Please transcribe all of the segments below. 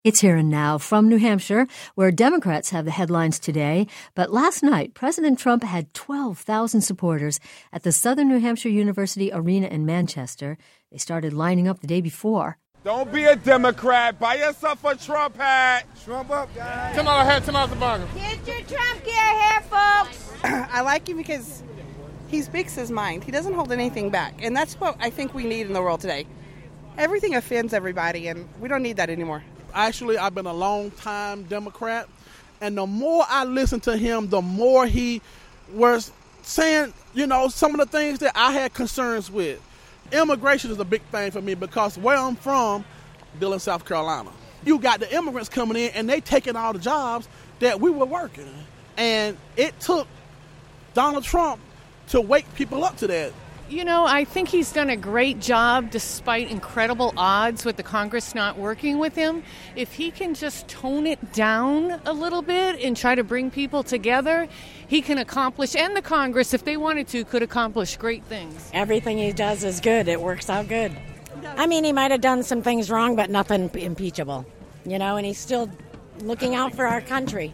It's Here and Now from New Hampshire, where Democrats have the headlines today. But last night, President Trump had 12,000 supporters at the Southern New Hampshire University Arena in Manchester. They started lining up the day before. Don't be a Democrat. Buy yourself a Trump hat. Trump up, guys. $10 hat, $10 the bottom. Get your Trump gear here, folks. I like him because he speaks his mind. He doesn't hold anything back. And that's what I think we need in the world today. Everything offends everybody, and we don't need that anymore. Actually, I've been a long-time Democrat, and the more I listened to him, the more he was saying, some of the things that I had concerns with. Immigration is a big thing for me because where I'm from, Dillon, South Carolina, you got the immigrants coming in, and they taking all the jobs that we were working. And it took Donald Trump to wake people up to that. I think he's done a great job despite incredible odds with the Congress not working with him. If he can just tone it down a little bit and try to bring people together, he can accomplish, and the Congress, if they wanted to, could accomplish great things. Everything he does is good. It works out good. I mean, he might have done some things wrong, but nothing impeachable, and he's still looking out for our country.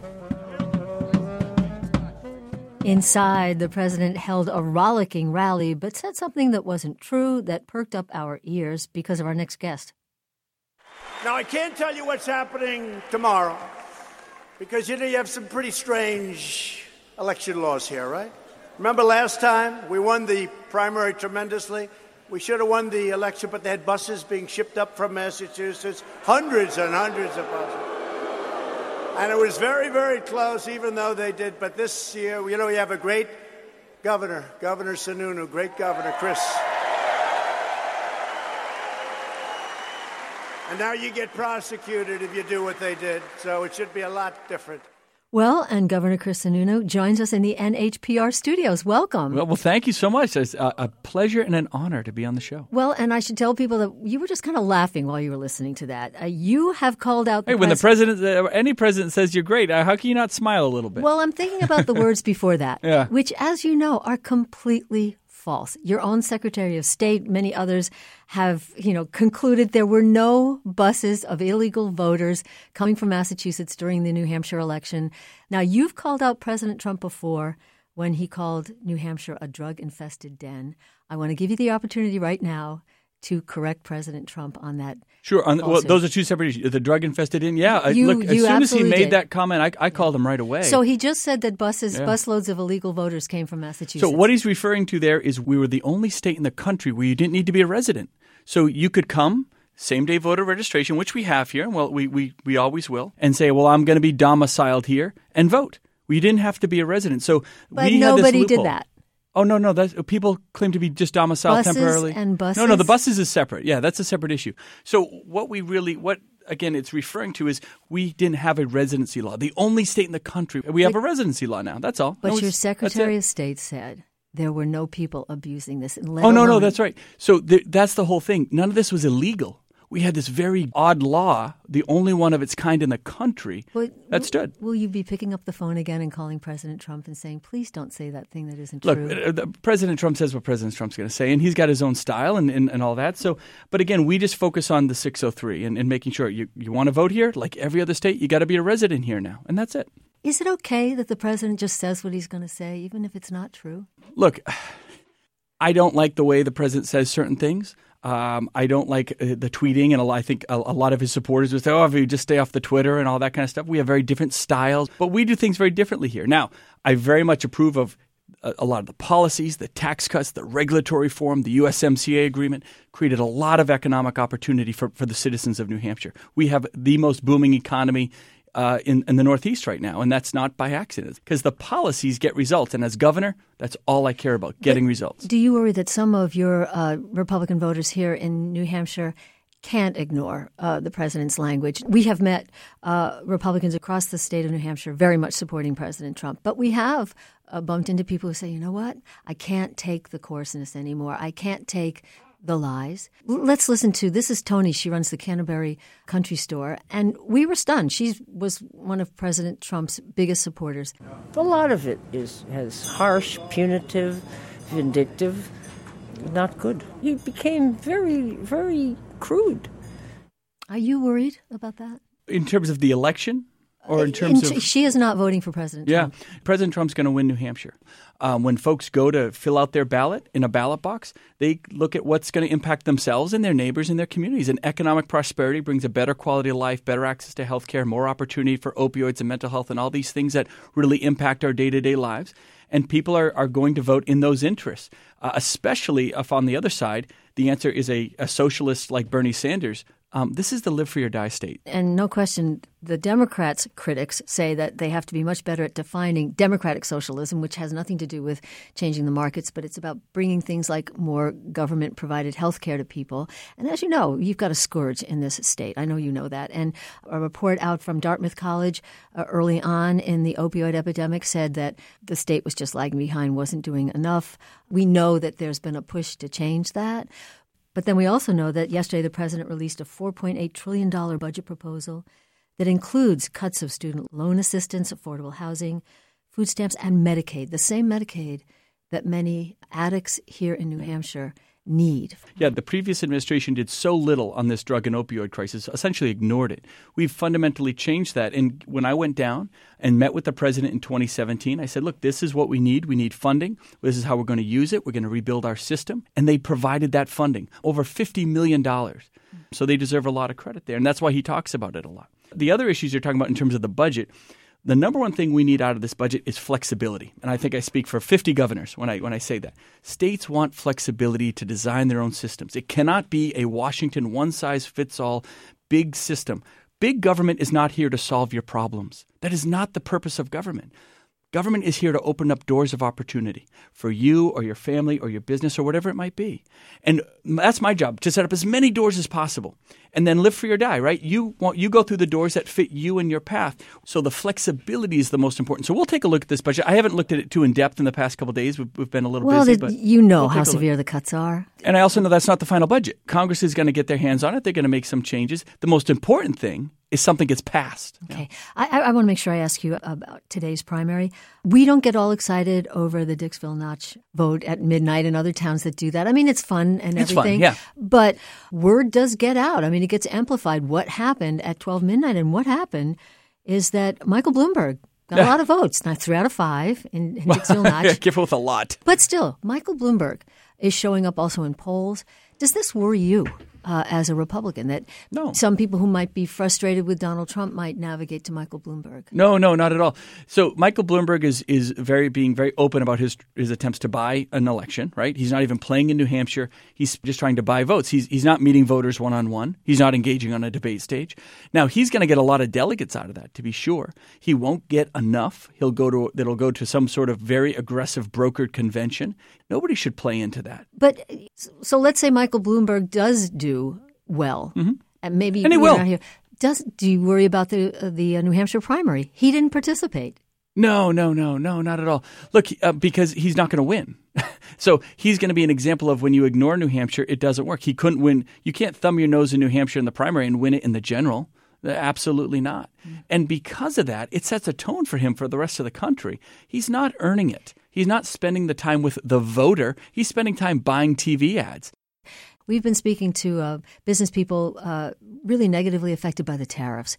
Inside, the president held a rollicking rally, but said something that wasn't true that perked up our ears because of our next guest. Now, I can't tell you what's happening tomorrow because, you have some pretty strange election laws here, right? Remember last time we won the primary tremendously? We should have won the election, but they had buses being shipped up from Massachusetts, hundreds and hundreds of buses. And it was very, very close, even though they did. But this year, we have a great governor, Governor Sununu, great governor, Chris. And now you get prosecuted if you do what they did. So it should be a lot different. Well, and Governor Chris Sununu joins us in the NHPR studios. Welcome. Well, thank you so much. It's a pleasure and an honor to be on the show. Well, and I should tell people that you were just kind of laughing while you were listening to that. You have called out the when the president, any president says you're great, how can you not smile a little bit? Well, I'm thinking about the words before that, yeah. Which, as you know, are completely false. Your own Secretary of State, many others have, concluded there were no buses of illegal voters coming from Massachusetts during the New Hampshire election. Now, you've called out President Trump before when he called New Hampshire a drug-infested den. I want to give you the opportunity right now to correct President Trump on that. Sure. Well, those are two separate issues. The drug-infested den, yeah. As soon as he made that comment, I called him right away. So he just said that busloads of illegal voters came from Massachusetts. So what he's referring to there is we were the only state in the country where you didn't need to be a resident. So you could come, same-day voter registration, which we have here, well, we always will, and say, well, I'm going to be domiciled here and vote. We didn't have to be a resident. So but nobody did that. Oh, no. People claim to be just domiciled temporarily. Buses? No, the buses is separate. Yeah, that's a separate issue. So again, it's referring to is we didn't have a residency law. The only state in the country, we have a residency law now. That's all. But your Secretary of State said there were no people abusing this. No, that's right. So that's the whole thing. None of this was illegal. We had this very odd law, the only one of its kind in the country, that stood. Will you be picking up the phone again and calling President Trump and saying, please don't say that thing that isn't true? Look, President Trump says what President Trump's going to say, and he's got his own style and all that. So, but again, we just focus on the 603 and making sure you want to vote here, like every other state, you got to be a resident here now, and that's it. Is it okay that the president just says what he's going to say, even if it's not true? Look, I don't like the way the president says certain things. I don't like the tweeting, and I think a lot of his supporters would say, if you just stay off the Twitter and all that kind of stuff. We have very different styles, but we do things very differently here. Now, I very much approve of a lot of the policies, the tax cuts, the regulatory reform, the USMCA agreement created a lot of economic opportunity for the citizens of New Hampshire. We have the most booming economy in the Northeast right now, and that's not by accident because the policies get results. And as governor, that's all I care about, getting results. Do you worry that some of your Republican voters here in New Hampshire can't ignore the president's language? We have met Republicans across the state of New Hampshire very much supporting President Trump, but we have bumped into people who say, you know what, I can't take the coarseness anymore. I can't take the lies. Let's listen to, this is Tony. She runs the Canterbury Country Store. And we were stunned. She was one of President Trump's biggest supporters. A lot of it has harsh, punitive, vindictive, not good. He became very, very crude. Are you worried about that? In terms of the election? Or in terms of she is not voting for President Trump. Yeah, President Trump's going to win New Hampshire. When folks go to fill out their ballot in a ballot box, they look at what's going to impact themselves and their neighbors and their communities. And economic prosperity brings a better quality of life, better access to health care, more opportunity for opioids and mental health and all these things that really impact our day-to-day lives. And people are going to vote in those interests, especially if on the other side the answer is a socialist like Bernie Sanders. This is the live free or die state. And no question, the Democrats' critics say that they have to be much better at defining democratic socialism, which has nothing to do with changing the markets, but it's about bringing things like more government-provided health care to people. And as you know, you've got a scourge in this state. I know you know that. And a report out from Dartmouth College early on in the opioid epidemic said that the state was just lagging behind, wasn't doing enough. We know that there's been a push to change that. But then we also know that yesterday the president released a $4.8 trillion budget proposal that includes cuts of student loan assistance, affordable housing, food stamps, and Medicaid, the same Medicaid that many addicts here in New Hampshire need. Yeah, the previous administration did so little on this drug and opioid crisis, essentially ignored it. We've fundamentally changed that. And when I went down and met with the president in 2017, I said, look, this is what we need. We need funding. This is how we're going to use it. We're going to rebuild our system. And they provided that funding, over $50 million. So they deserve a lot of credit there. And that's why he talks about it a lot. The other issues you're talking about in terms of the budget, the number one thing we need out of this budget is flexibility. And I think I speak for 50 governors when I say that. States want flexibility to design their own systems. It cannot be a Washington one-size-fits-all big system. Big government is not here to solve your problems. That is not the purpose of government. Government is here to open up doors of opportunity for you or your family or your business or whatever it might be. And that's my job, to set up as many doors as possible and then live free or die, right? You go through the doors that fit you and your path. So the flexibility is the most important. So we'll take a look at this budget. I haven't looked at it too in depth in the past couple of days. We've been a little busy. Well, you know how severe the cuts are. And I also know that's not the final budget. Congress is going to get their hands on it. They're going to make some changes. The most important thing is something gets passed. Okay. I want to make sure I ask you about today's primary. We don't get all excited over the Dixville Notch vote at midnight and other towns that do that. I mean, it's fun and it's everything. Fun, yeah. But word does get out. I mean, it gets amplified. What happened at 12 midnight and what happened is that Michael Bloomberg got a lot of votes, not 3 out of 5 in Dixville Notch. Yeah, careful with a lot. But still, Michael Bloomberg is showing up also in polls. Does this worry you as a Republican, that some people who might be frustrated with Donald Trump might navigate to Michael Bloomberg? No, not at all. So Michael Bloomberg is being very open about his attempts to buy an election, right? He's not even playing in New Hampshire. He's just trying to buy votes. He's not meeting voters one-on-one. He's not engaging on a debate stage. Now, he's going to get a lot of delegates out of that, to be sure. He won't get enough. It'll go to some sort of very aggressive brokered convention. Nobody should play into that. But so let's say Michael Bloomberg does do well, and maybe he will. Not here. Do you worry about the New Hampshire primary? He didn't participate. No, not at all. Look, because he's not going to win. So he's going to be an example of when you ignore New Hampshire, it doesn't work. He couldn't win. You can't thumb your nose in New Hampshire in the primary and win it in the general. Absolutely not. And because of that, it sets a tone for him for the rest of the country. He's not earning it. He's not spending the time with the voter. He's spending time buying TV ads. We've been speaking to business people really negatively affected by the tariffs.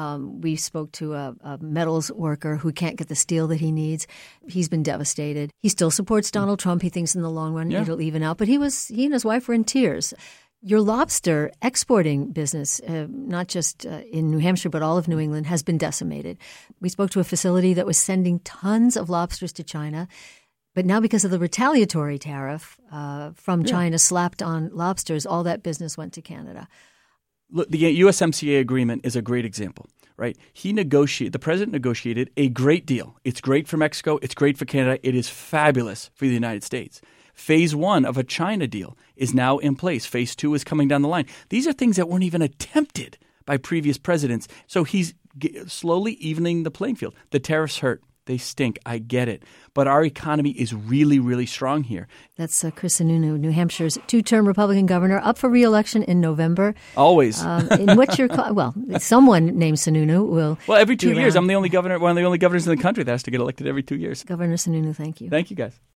We spoke to a metals worker who can't get the steel that he needs. He's been devastated. He still supports Donald Trump. He thinks in the long run it'll even out. But he and his wife were in tears. Your lobster exporting business, not just in New Hampshire, but all of New England, has been decimated. We spoke to a facility that was sending tons of lobsters to China. But now because of the retaliatory tariff from China slapped on lobsters, all that business went to Canada. Look, the USMCA agreement is a great example, right? The president negotiated a great deal. It's great for Mexico. It's great for Canada. It is fabulous for the United States. Phase 1 of a China deal is now in place. Phase 2 is coming down the line. These are things that weren't even attempted by previous presidents. So he's slowly evening the playing field. The tariffs hurt. They stink. I get it. But our economy is really, really strong here. That's Chris Sununu, New Hampshire's 2-term Republican governor, up for re-election in November. Always. In what's your someone named Sununu will. Well, every 2 years. I'm one of the only governors in the country that has to get elected every 2 years. Governor Sununu, thank you. Thank you, guys.